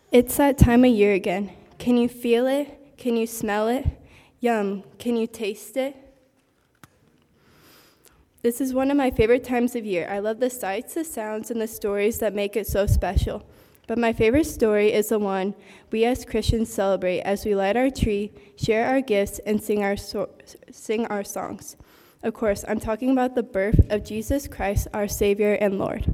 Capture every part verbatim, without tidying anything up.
It's that time of year again. Can you feel it? Can you smell it? Yum, can you taste it? This is one of my favorite times of year. I love the sights, the sounds, and the stories that make it so special. But my favorite story is the one we as Christians celebrate as we light our tree, share our gifts, and sing our so- sing our songs. Of course, I'm talking about the birth of Jesus Christ, our Savior and Lord.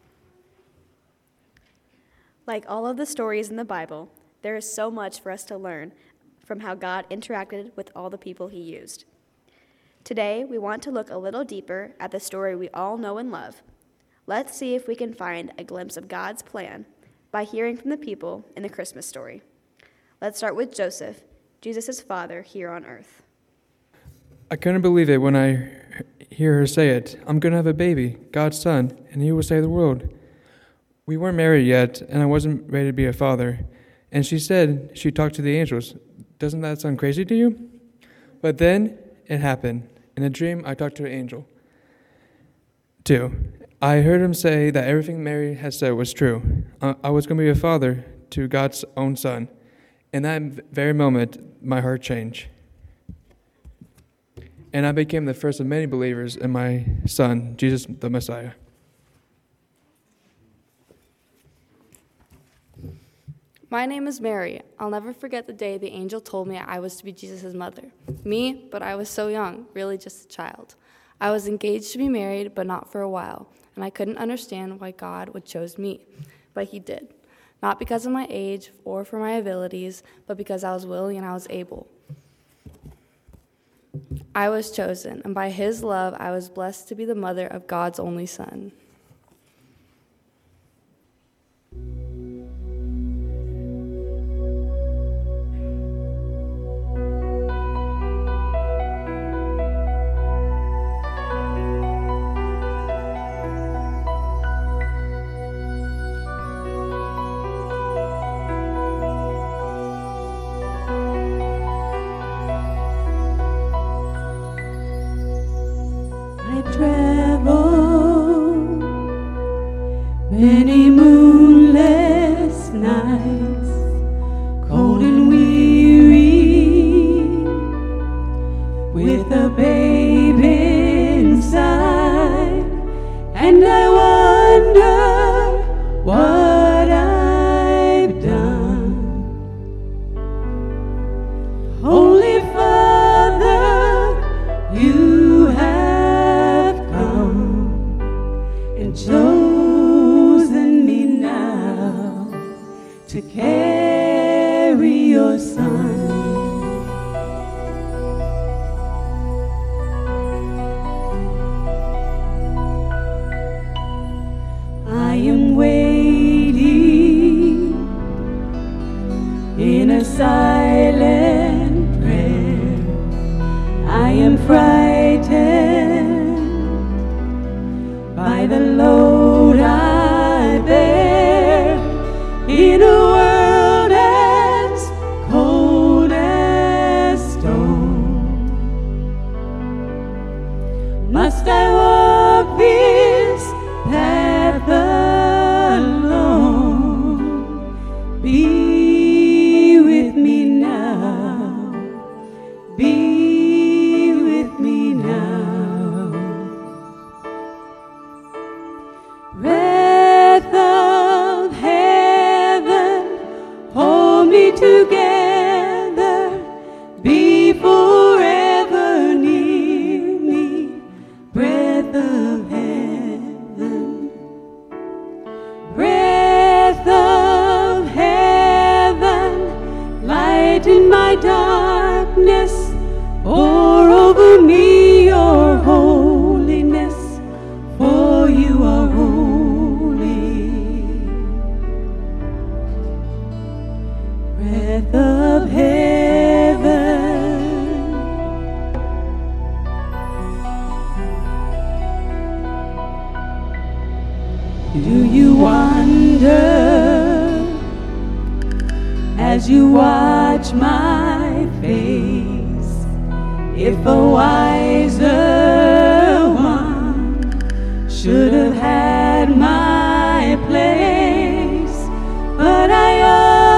Like all of the stories in the Bible, there is so much for us to learn from how God interacted with all the people he used. Today, we want to look a little deeper at the story we all know and love. Let's see if we can find a glimpse of God's plan by hearing from the people in the Christmas story. Let's start with Joseph, Jesus' father here on earth. I couldn't believe it when I hear her say it. I'm going to have a baby, God's son, and he will save the world. We weren't married yet, and I wasn't ready to be a father. And she said she talked to the angels. Doesn't that sound crazy to you? But then it happened. In a dream, I talked to an angel, too. I heard him say that everything Mary had said was true. I was going to be a father to God's own son. In that very moment, my heart changed. And I became the first of many believers in my son, Jesus the Messiah. My name is Mary. I'll never forget the day the angel told me I was to be Jesus' mother. Me, but I was so young, really just a child. I was engaged to be married, but not for a while, and I couldn't understand why God would choose me, but he did. Not because of my age or for my abilities, but because I was willing and I was able. I was chosen, and by his love, I was blessed to be the mother of God's only son. Many moonless nights, cold and weary, with a baby inside, and I wonder what I've done. Holy Father, you have come and chosen to carry your son. I am waiting in a silent prayer. I am frightened by the load I bear in a world as cold as stone. Must I walk this path alone? Be with me now, be with me now. Breath of heaven, hold me together, be forever near me. Breath of heaven, breath of heaven, light in my darkness, pour over me your holiness, for you are holy. Breath of heaven, do you wonder as you watch my face if a wiser one should have had my place? But I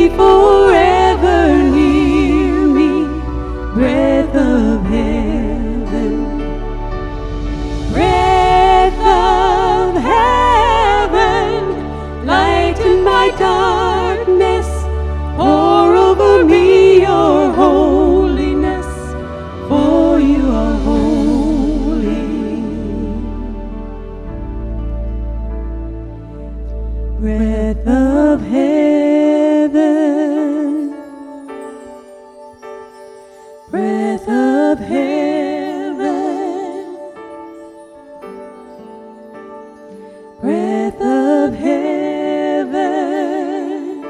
forever near me, breath of heaven, breath of heaven, lighten my darkness, pour over me your holiness, for you are holy. Breath of heaven, breath of heaven, breath of heaven.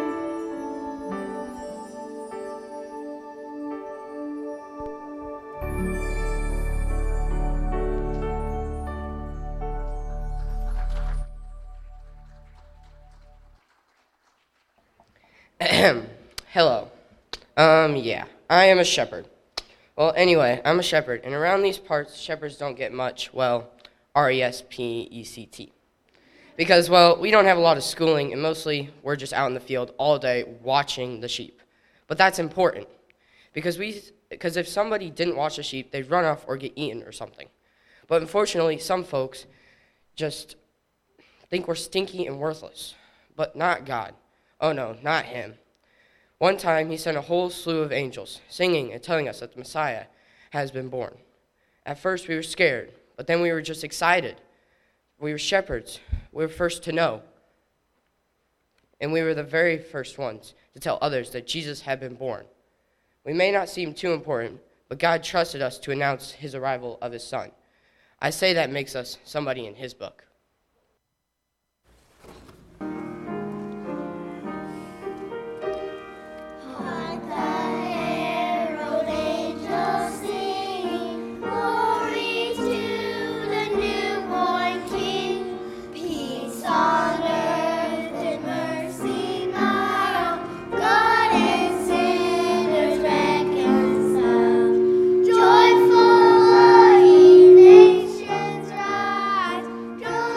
Hello. Um, yeah, I am a shepherd. Well, anyway, I'm a shepherd, and around these parts, shepherds don't get much, well, R E S P E C T. Because, well, we don't have a lot of schooling, and mostly we're just out in the field all day watching the sheep. But that's important, because we, because if somebody didn't watch the sheep, they'd run off or get eaten or something. But unfortunately, some folks just think we're stinky and worthless, but not God. Oh no, not him. One time, he sent a whole slew of angels, singing and telling us that the Messiah has been born. At first, we were scared, but then we were just excited. We were shepherds. We were first to know. And we were the very first ones to tell others that Jesus had been born. We may not seem too important, but God trusted us to announce his arrival of his son. I say that makes us somebody in his book. Joyful, ye nations rise.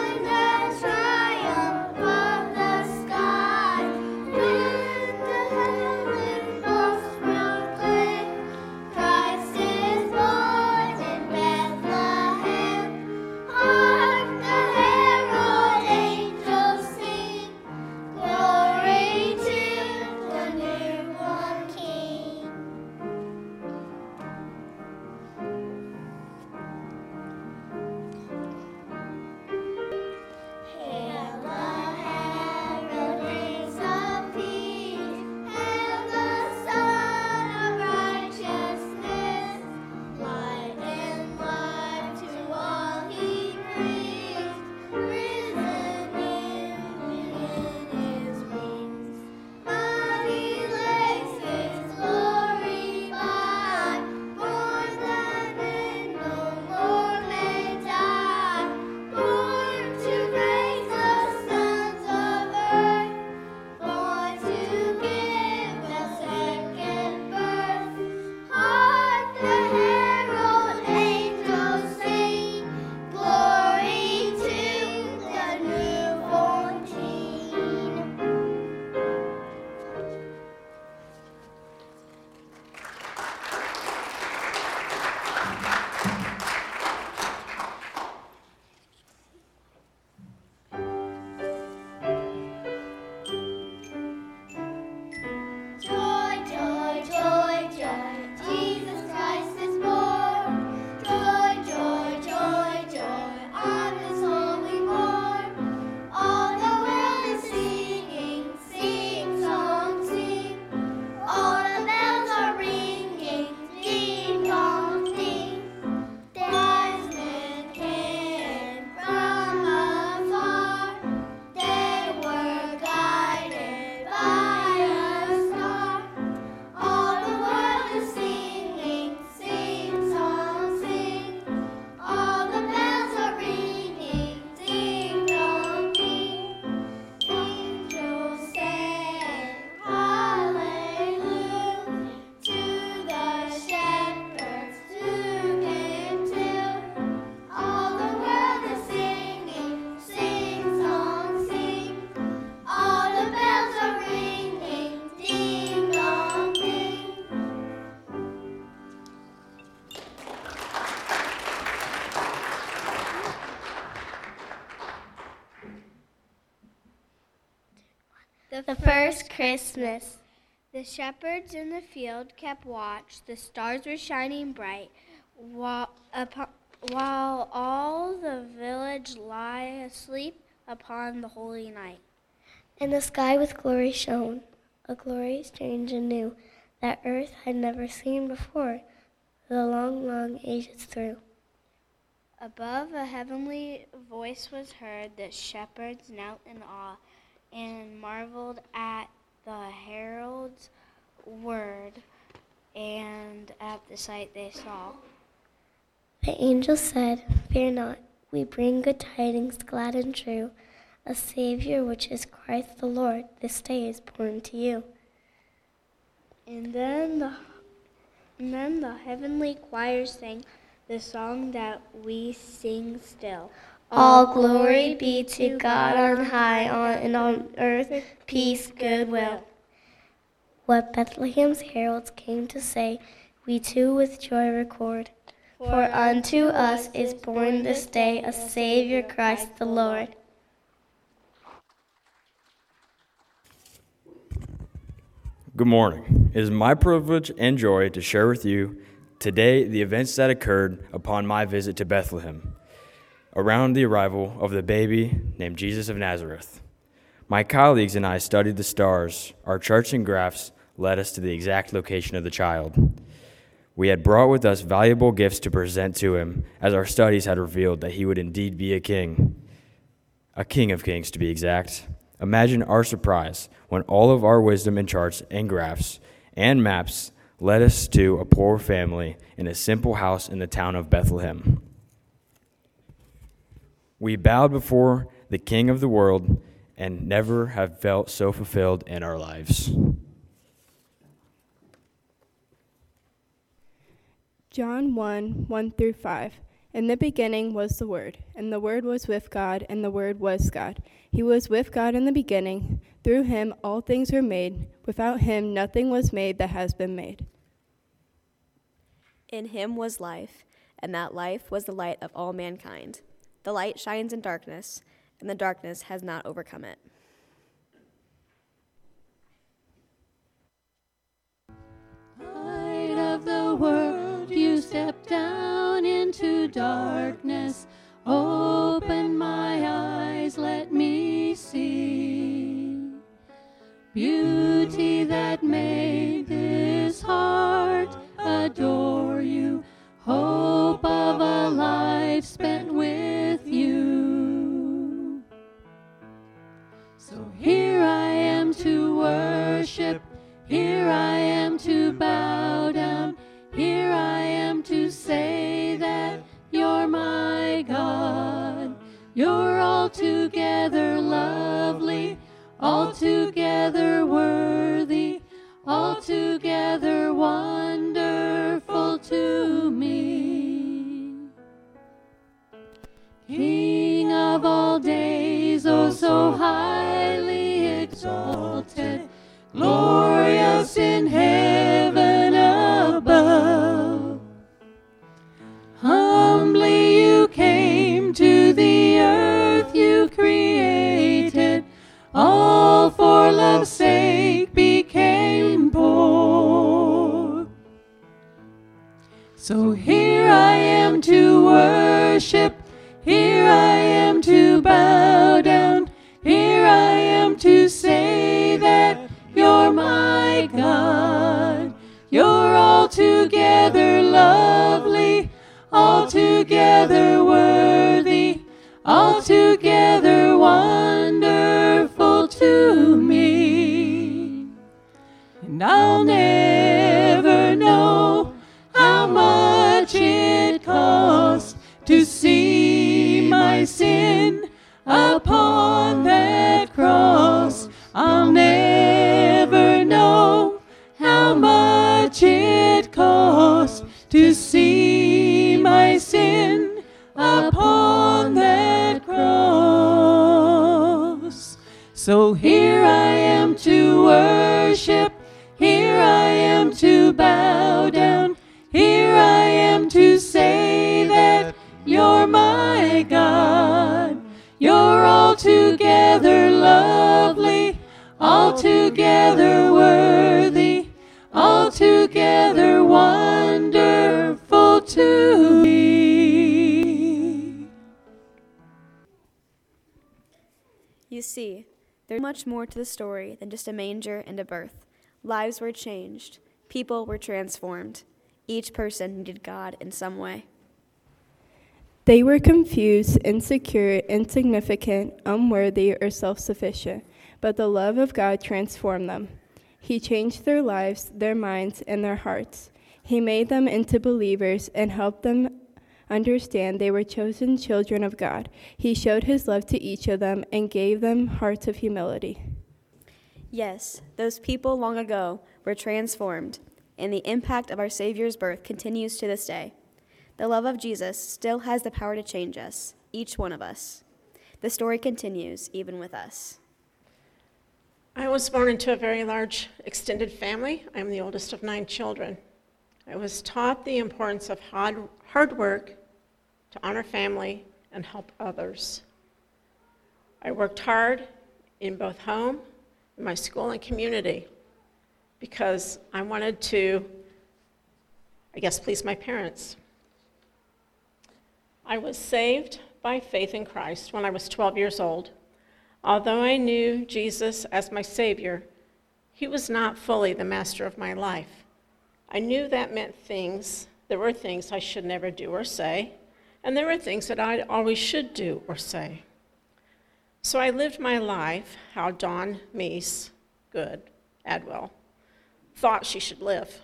The first Christmas. The shepherds in the field kept watch. The stars were shining bright, while, upon, while all the village lay asleep upon the holy night. And the sky with glory shone, a glory strange and new, that earth had never seen before, the long, long ages through. Above, a heavenly voice was heard. The shepherds knelt in awe and marveled at the herald's word and at the sight they saw. The angel said, "Fear not, we bring good tidings, glad and true. A Savior, which is Christ the Lord, this day is born to you." And then the, and then the heavenly choir sang the song that we sing still. All glory be to God on high, on and on earth peace, goodwill. What Bethlehem's heralds came to say, we too with joy record. For unto us is born this day a Savior, Christ the Lord. Good morning. It is my privilege and joy to share with you today the events that occurred upon my visit to Bethlehem, around the arrival of the baby named Jesus of Nazareth. My colleagues and I studied the stars. Our charts and graphs led us to the exact location of the child. We had brought with us valuable gifts to present to him, as our studies had revealed that he would indeed be a king, a king of kings to be exact. Imagine our surprise when all of our wisdom and charts and graphs and maps led us to a poor family in a simple house in the town of Bethlehem. We bowed before the King of the world and never have felt so fulfilled in our lives. John one, one through five. In the beginning was the Word, and the Word was with God, and the Word was God. He was with God in the beginning. Through him all things were made. Without him nothing was made that has been made. In him was life, and that life was the light of all mankind. The light shines in darkness, and the darkness has not overcome it. Light of the world, you stepped down into darkness. Open my eyes, let me see beauty that made this heart adore you. Hope of a life spent with you. So here I am to worship, here I am to bow down, here I am to say that you're my God. You're altogether lovely, altogether worthy, altogether wonderful to me. King of all days, oh so highly exalted, glorious in heaven above. Humbly you came to the earth you created, all for love's sake became poor. So here I am to worship, here I am to bow down, here I am to say that you're my God. You're altogether lovely, altogether worthy, altogether wonderful to me. And I'll never know how much it cost to see my sin upon that cross. I'll never know how much it cost to see my sin upon that cross. So here I am to worship, here I am to bow down, here I am to say that you're my God. You're altogether lovely, altogether altogether worthy, altogether wonderful to me. You see, there's much more to the story than just a manger and a birth. Lives were changed. People were transformed. Each person needed God in some way. They were confused, insecure, insignificant, unworthy, or self-sufficient, but the love of God transformed them. He changed their lives, their minds, and their hearts. He made them into believers and helped them understand they were chosen children of God. He showed his love to each of them and gave them hearts of humility. Yes, those people long ago were transformed, and the impact of our Savior's birth continues to this day. The love of Jesus still has the power to change us, each one of us. The story continues even with us. I was born into a very large extended family. I'm the oldest of nine children. I was taught the importance of hard, hard work to honor family and help others. I worked hard in both home, in my school, and community because I wanted to, I guess, please my parents. I was saved by faith in Christ when I was twelve years old. Although I knew Jesus as my Savior, he was not fully the master of my life. I knew that meant things, there were things I should never do or say, and there were things that I always should do or say. So I lived my life how Dawn Meese, good, Adwell, thought she should live.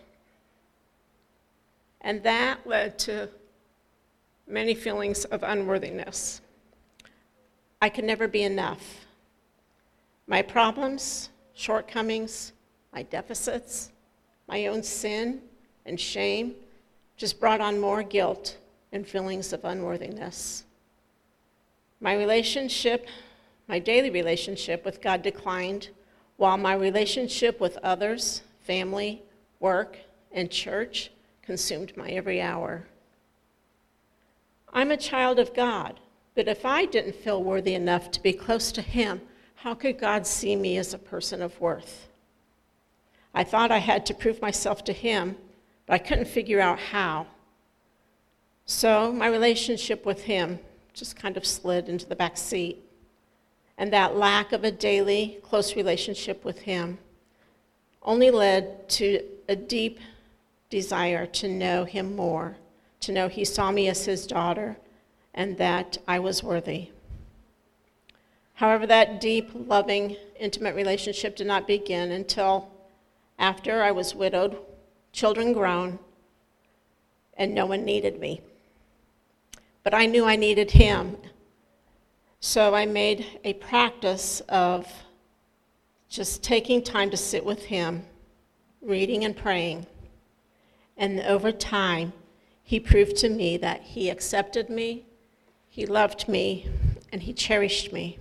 And that led to many feelings of unworthiness. I could never be enough. My problems, shortcomings, my deficits, my own sin and shame just brought on more guilt and feelings of unworthiness. My relationship, my daily relationship with God declined, while my relationship with others, family, work, and church consumed my every hour. I'm a child of God, but if I didn't feel worthy enough to be close to him, how could God see me as a person of worth? I thought I had to prove myself to him, but I couldn't figure out how. So my relationship with him just kind of slid into the back seat. And that lack of a daily, close relationship with him only led to a deep desire to know him more, to know he saw me as his daughter and that I was worthy. However, that deep, loving, intimate relationship did not begin until after I was widowed, children grown, and no one needed me. But I knew I needed him, so I made a practice of just taking time to sit with him, reading and praying. And over time, he proved to me that he accepted me, he loved me, and he cherished me.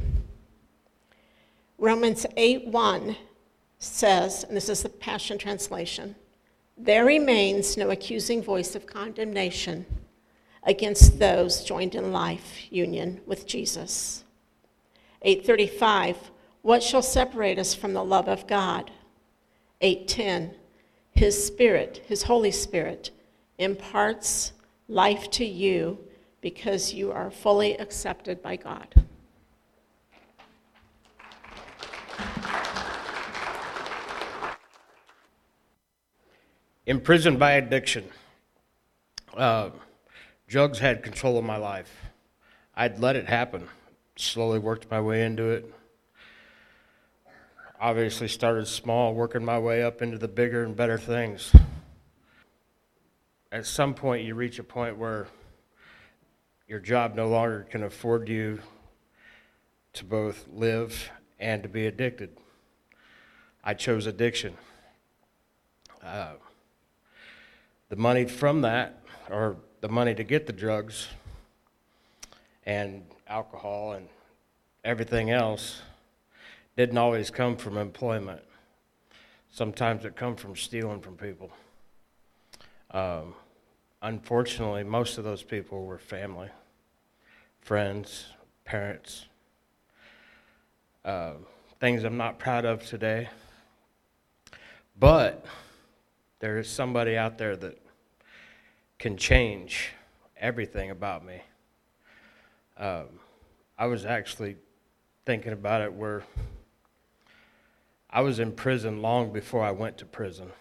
Romans eight one says, and this is the Passion Translation, "There remains no accusing voice of condemnation against those joined in life union with Jesus." eight thirty-five, "What shall separate us from the love of God?" eight ten, "His Spirit, His Holy Spirit, imparts life to you because you are fully accepted by God." Imprisoned by addiction. Uh, drugs had control of my life. I'd let it happen. Slowly worked my way into it. Obviously started small, working my way up into the bigger and better things. At some point, you reach a point where your job no longer can afford you to both live and to be addicted. I chose addiction. Uh, the money from that, or the money to get the drugs and alcohol and everything else, didn't always come from employment. Sometimes it come from stealing from people. Um, unfortunately, most of those people were family, friends, parents. Uh, things I'm not proud of today. But there is somebody out there that can change everything about me. Um, I was actually thinking about it where I was in prison long before I went to prison.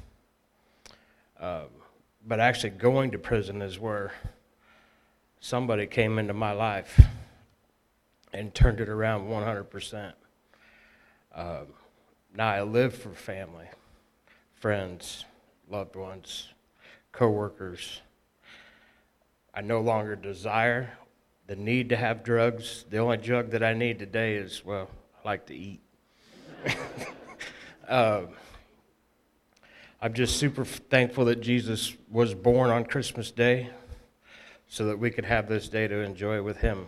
Um, but actually going to prison is where somebody came into my life and turned it around one hundred percent. Um, now I live for family, friends, loved ones, co-workers. I no longer desire the need to have drugs. The only drug that I need today is, well, I like to eat. um, I'm just super thankful that Jesus was born on Christmas Day so that we could have this day to enjoy with him.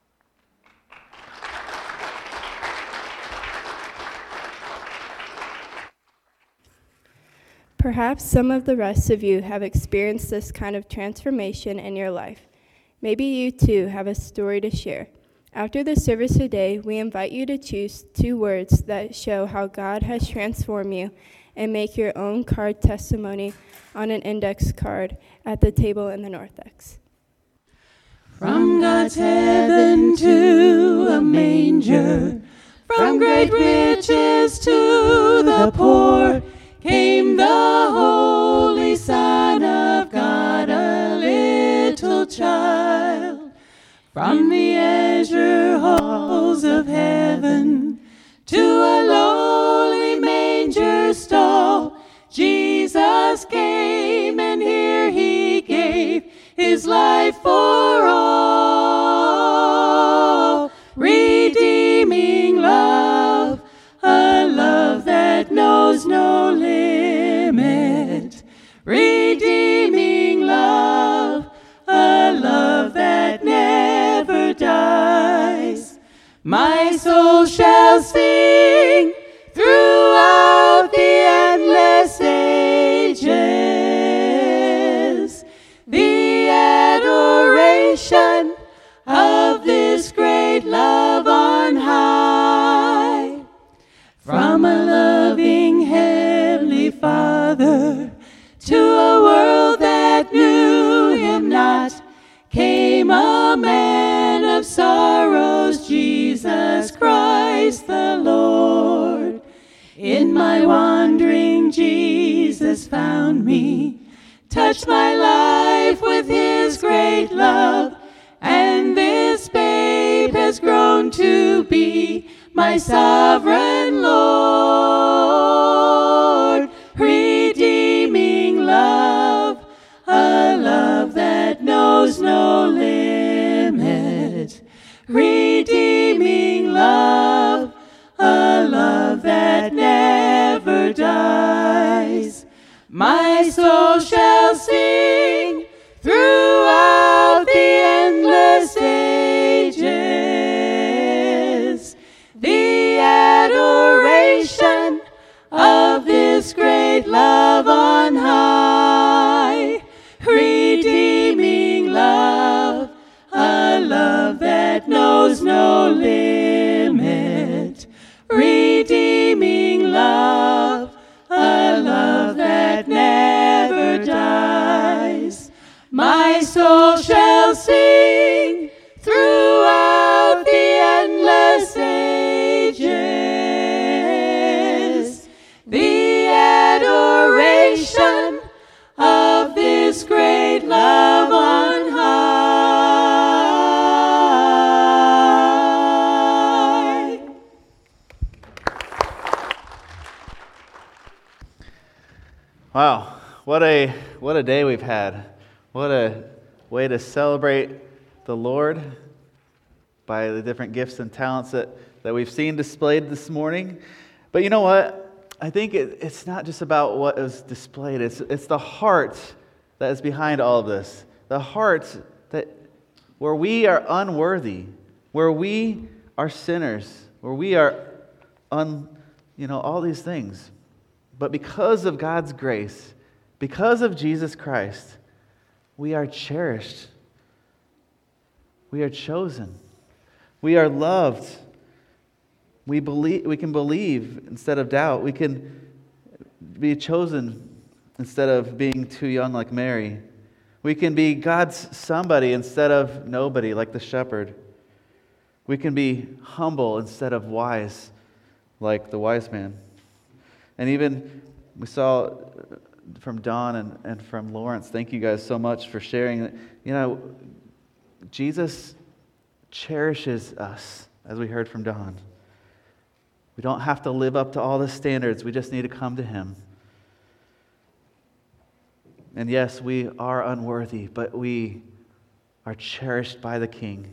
Perhaps some of the rest of you have experienced this kind of transformation in your life. Maybe you too have a story to share. After the service today, we invite you to choose two words that show how God has transformed you and make your own card testimony on an index card at the table in the narthex. From God's heaven to a manger, from great riches to the poor, came the Holy Son of God, a little child. From the azure halls of heaven to a lowly manger stall, Jesus came, and here he gave his life for all. Redeeming love, a love that knows no limit. Redeeming love, a love that never dies. My soul shall sing throughout the endless ages the adoration of this great love on high. From a loving heavenly Father to a world that knew him not, came a man of sorrows, Jesus Christ the Lord. In my wandering, Jesus found me, touched my life with his great love, and this babe has grown to be my sovereign Lord. Redeeming love, a love that knows no limit. Redeeming love, a love that never dies. My soul shall sing throughout the endless ages the adoration of this great love on high. Redeeming love, a love that knows no limit. Redeeming love, a love that never dies. My soul shall sing throughout the endless ages the adoration of this great love on high. Wow, what a what a day we've had. What a way to celebrate the Lord by the different gifts and talents that, that we've seen displayed this morning. But you know what? I think it, it's not just about what is displayed. It's, it's the heart that is behind all of this. The heart that where we are unworthy, where we are sinners, where we are un, you know, all these things. But because of God's grace, because of Jesus Christ, we are cherished. We are chosen. We are loved. We believe, we can believe instead of doubt. We can be chosen instead of being too young like Mary. We can be God's somebody instead of nobody like the shepherd. We can be humble instead of wise like the wise man. And even we saw from Don and, and from Lawrence, thank you guys so much for sharing. You know, Jesus cherishes us, as we heard from Don. We don't have to live up to all the standards. We just need to come to Him. And yes, we are unworthy, but we are cherished by the King.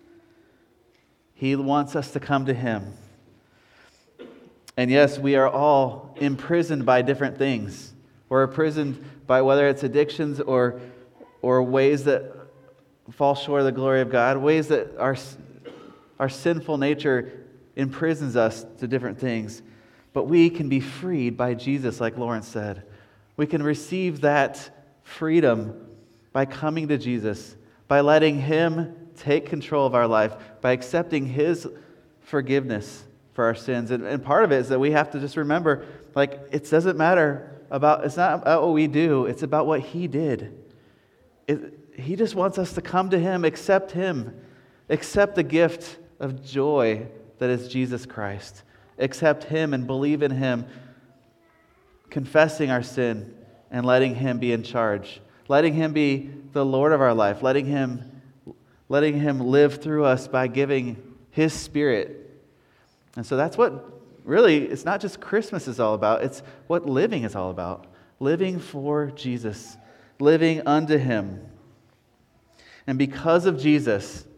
He wants us to come to Him. And yes, we are all imprisoned by different things. We're imprisoned by whether it's addictions or, or ways that fall short of the glory of God, ways that our, our sinful nature imprisons us to different things. But we can be freed by Jesus, like Lawrence said. We can receive that freedom by coming to Jesus, by letting Him take control of our life, by accepting His forgiveness for our sins. And, and part of it is that we have to just remember, like, it doesn't matter about, it's not about what we do, it's about what He did. It, he just wants us to come to Him, accept Him, accept the gift of joy that is Jesus Christ. Accept Him and believe in Him, confessing our sin and letting Him be in charge. Letting Him be the Lord of our life. Letting Him, letting Him live through us by giving His Spirit. And so that's what really, it's not just Christmas is all about. It's what living is all about. Living for Jesus. Living unto Him. And because of Jesus,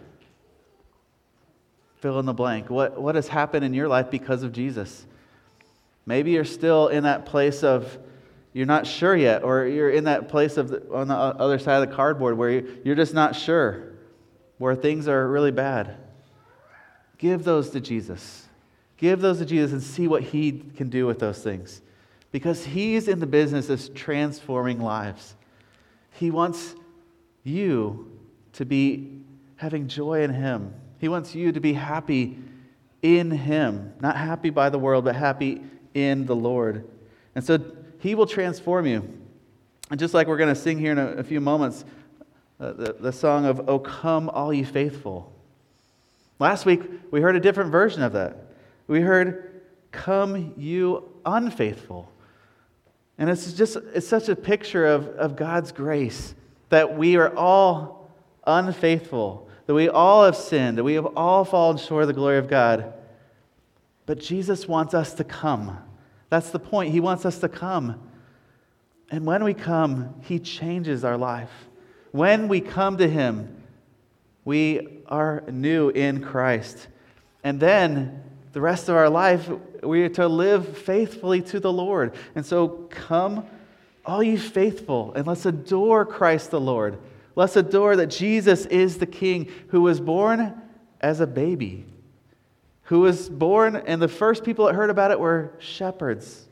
fill in the blank. What, what has happened in your life because of Jesus? Maybe you're still in that place of, you're not sure yet, or you're in that place of the, on the other side of the cardboard where you, you're just not sure, where things are really bad. Give those to Jesus. Give those to Jesus and see what He can do with those things. Because He's in the business of transforming lives. He wants you to be having joy in Him. He wants you to be happy in Him. Not happy by the world, but happy in the Lord. And so He will transform you. And just like we're going to sing here in a, a few moments, uh, the, the song of, "O Come All Ye Faithful." Last week, we heard a different version of that. We heard, "Come you unfaithful." And it's just, it's such a picture of, of God's grace, that we are all unfaithful, that we all have sinned, that we have all fallen short of the glory of God. But Jesus wants us to come. That's the point. He wants us to come. And when we come, He changes our life. When we come to Him, we are new in Christ. And then the rest of our life, we are to live faithfully to the Lord. And so come, all ye faithful, and let's adore Christ the Lord. Let's adore that Jesus is the King who was born as a baby, who was born, and the first people that heard about it were shepherds.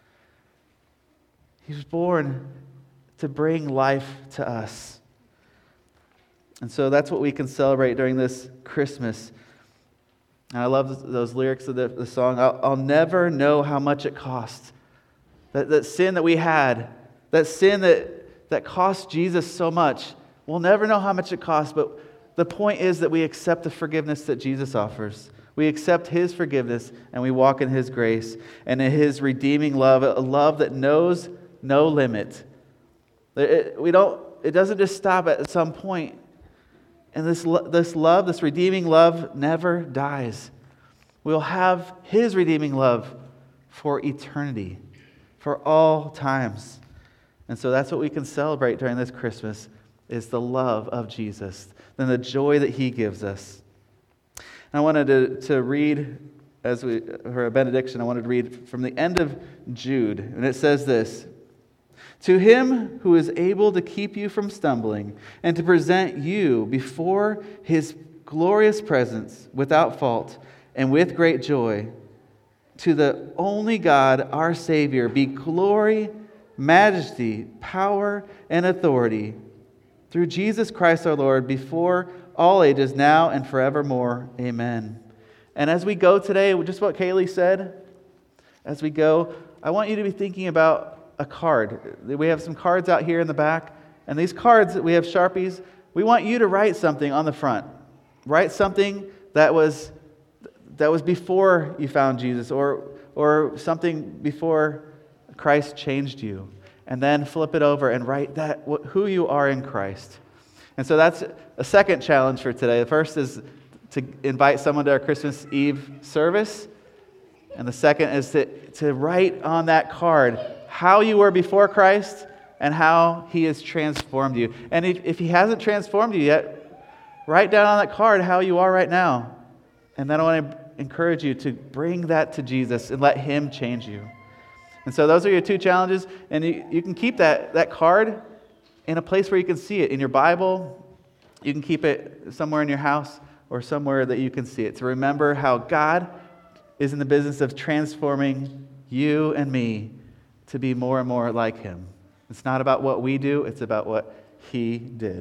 He was born to bring life to us. And so that's what we can celebrate during this Christmas. And I love those lyrics of the, the song, I'll, I'll never know how much it cost. That, that sin that we had, that sin that, that cost Jesus so much, we'll never know how much it costs, but the point is that we accept the forgiveness that Jesus offers. We accept His forgiveness and we walk in His grace and in His redeeming love, a love that knows no limit. It, we don't, it doesn't just stop at some point. And this, this love, this redeeming love never dies. We'll have His redeeming love for eternity, for all times. And so that's what we can celebrate during this Christmas, is the love of Jesus and the joy that He gives us. And I wanted to, to read, as we, for a benediction, I wanted to read from the end of Jude. And it says this, "To Him who is able to keep you from stumbling and to present you before His glorious presence without fault and with great joy, to the only God, our Savior, be glory, majesty, power, and authority through Jesus Christ our Lord, before all ages, now and forevermore. Amen." And as we go today, just what Kaylee said, as we go, I want you to be thinking about a card. We have some cards out here in the back, and these cards, we have Sharpies. We want you to write something on the front. Write something that was that was before you found Jesus, or or something before Christ changed you. And then flip it over and write that who you are in Christ. And so that's a second challenge for today. The first is to invite someone to our Christmas Eve service. And the second is to, to write on that card how you were before Christ and how He has transformed you. And if, if He hasn't transformed you yet, write down on that card how you are right now. And then I want to encourage you to bring that to Jesus and let Him change you. And so those are your two challenges. And you, you can keep that, that card in a place where you can see it. In your Bible, you can keep it somewhere in your house or somewhere that you can see it. To remember how God is in the business of transforming you and me to be more and more like Him. It's not about what we do, it's about what He did.